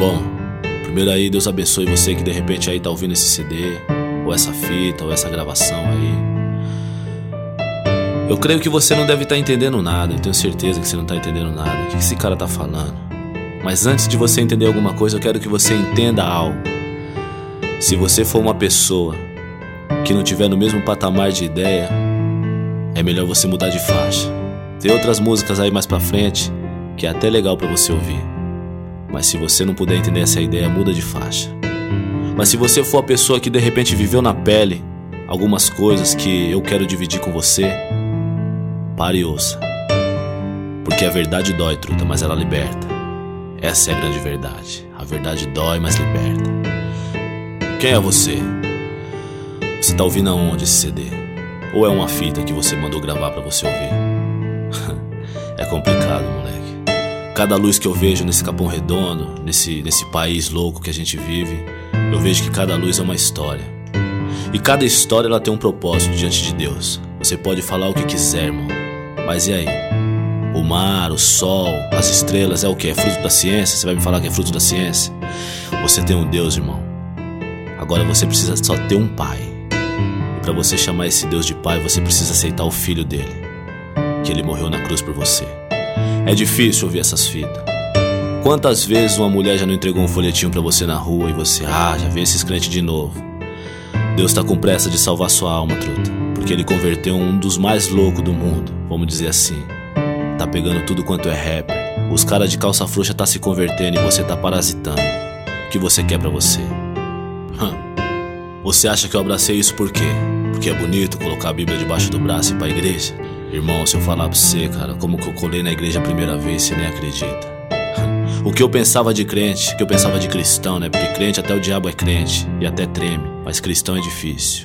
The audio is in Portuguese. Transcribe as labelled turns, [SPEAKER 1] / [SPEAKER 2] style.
[SPEAKER 1] Bom, primeiro aí, Deus abençoe você que de repente aí tá ouvindo esse CD, ou essa fita, ou essa gravação aí. Eu creio que você não deve estar entendendo nada, eu tenho certeza que você não tá entendendo nada. O que esse cara tá falando? Mas antes de você entender alguma coisa, eu quero que você entenda algo. Se você for uma pessoa que não tiver no mesmo patamar de ideia, é melhor você mudar de faixa. Tem outras músicas aí mais pra frente que é até legal pra você ouvir. Mas se você não puder entender essa ideia, muda de faixa. Mas se você for a pessoa que de repente viveu na pele algumas coisas que eu quero dividir com você, pare e ouça. Porque a verdade dói, truta, mas ela liberta. Essa é a grande verdade. A verdade dói, mas liberta. Quem é você? Você tá ouvindo aonde esse CD? Ou é uma fita que você mandou gravar pra você ouvir? É complicado, moleque. Cada luz que eu vejo nesse Capão Redondo, nesse país louco que a gente vive, eu vejo que cada luz é uma história. E cada história ela tem um propósito diante de Deus. Você pode falar o que quiser, irmão, mas e aí? O mar, o sol, as estrelas é o que? É fruto da ciência? Você vai me falar que é fruto da ciência? Você tem um Deus, irmão. Agora você precisa só ter um pai. E pra você chamar esse Deus de pai, você precisa aceitar o filho dele, que ele morreu na cruz por você. É difícil ouvir essas fitas. Quantas vezes uma mulher já não entregou um folhetinho pra você na rua e você, já vê esses crentes de novo. Deus tá com pressa de salvar sua alma, truta, porque ele converteu um dos mais loucos do mundo, vamos dizer assim. Tá pegando tudo quanto é rapper. Os caras de calça frouxa tá se convertendo e você tá parasitando. O que você quer pra você? Você acha que eu abracei isso por quê? Porque é bonito colocar a Bíblia debaixo do braço e ir pra igreja? Irmão, se eu falar pra você, cara, como que eu colei na igreja a primeira vez, você nem acredita. O que eu pensava de crente, o que eu pensava de cristão, né? Porque crente até o diabo é crente e até treme, mas cristão é difícil.